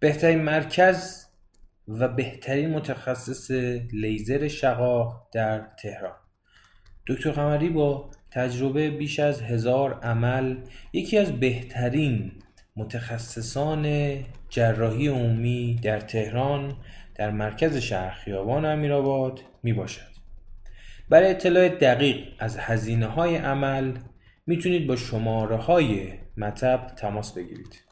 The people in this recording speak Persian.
بهترین مرکز و بهترین متخصص لیزر شقاق در تهران. دکتر قمری با تجربه بیش از 1000 عمل یکی از بهترین متخصصان جراحی عمومی در تهران در مرکز شهر خیابان امیرآباد می باشد. برای اطلاع دقیق از هزینه‌های عمل میتونید با شماره‌های مطب تماس بگیرید.